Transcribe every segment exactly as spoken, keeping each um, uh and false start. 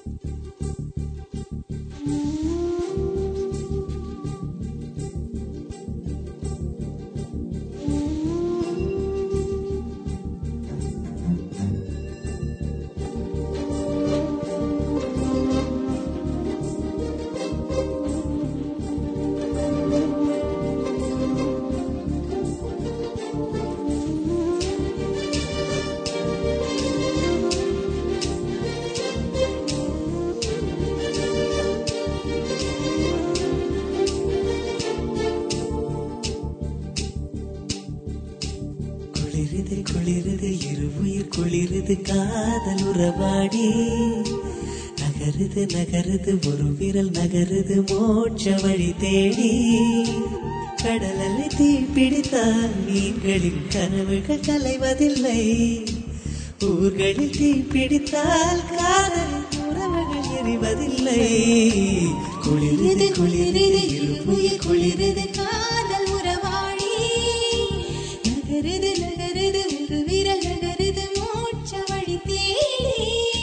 குளிருது குளிருது இருவுயிர் குளிருது காதல் உறவாடி நகருது நகருது ஒரு விரல் நகருது மோட்ச வழி தேடி கடலலை தீ பிடித்தால் மீன்களின் கனவுகள் கலைவதில்லை ஊர்களில் தீ பிடித்தால் காதலின் உறவுகள் எரிவதில்லை குளிருது குளிருது இருவுயிர் குளிருது காதல் உறவாடி நகருது நகருது ஒரு விரல் நகருது மோட்ச வழி தேடி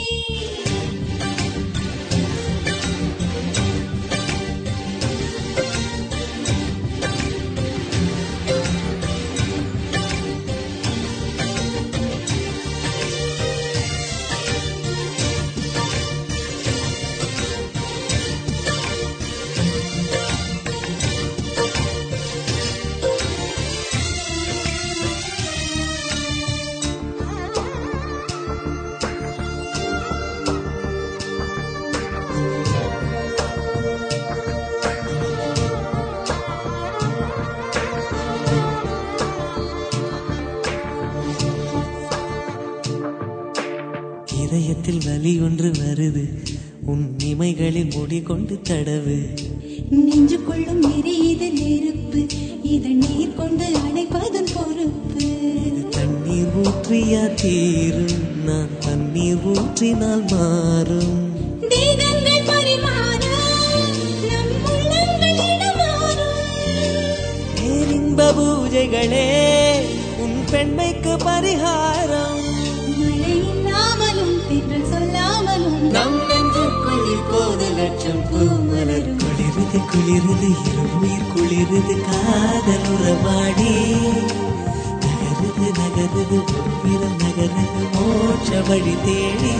இதயத்தில் வலி ஒன்று வருது உன் இமைகளில் முடி கொண்டு தடவு நெஞ்சு கொள்ளும் எரியுது நெருப்பு இதை நீர் கொண்டு அணைப்பதன் பொறுப்பு தண்ணீர் ஊற்றியா தீரும் நான் தண்ணீர் ஊற்றினால் மாறும் தேகங்கள் பரிமாற நம் உள்ளங்கள் இடமாறும் பேரின்ப பூஜைகளே உன் பெண்மைக்கு பரிகாரம் மழை இல்லாமலும் தென்றல் சொல்லாமலும் நம் நெஞ்சுக்குள் இப்போது லட்சம் பூமலரும் குளிருது குளிருது இருவுயிர் குளிருது காதல் உறவாடி நகருது நகருது ஒரு விரல் நகருது மோட்ச வழி தேடி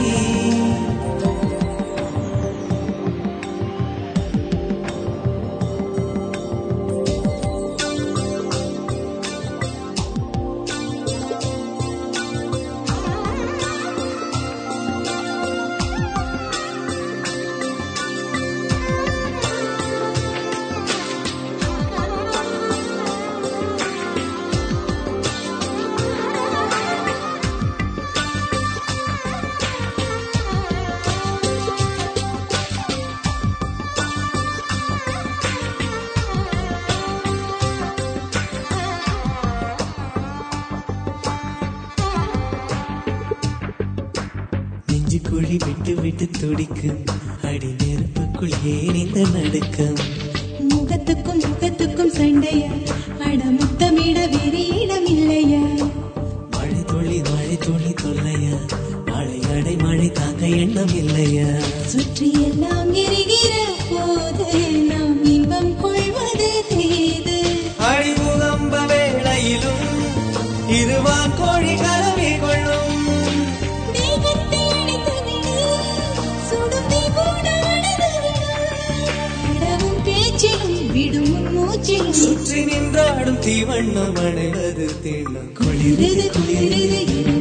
குழி விட்டு விட்டு துடிக்கும் அடி நெருப்புக்குள் ஏன் இந்த நடுக்கம் முகத்துக்கும் முகத்துக்கும் சண்டையா அட முத்தமிட வேறு இடம் இல்லையா மழை துளி மழை துளி தொல்லையா மழை அடை மழை தாங்க எண்ணம் இல்லையா சுற்றி எல்லாம் எரிகிற போது நாம் இன்பம் கொள்வது தேது அடிமுகம்ப வேளையிலும் இருவான் கோழி கலவி கொள்ளும் சுற்றி நின்றாடும் தீவண்ணம் அடைவது தீண்டும் குளிருது குளிருது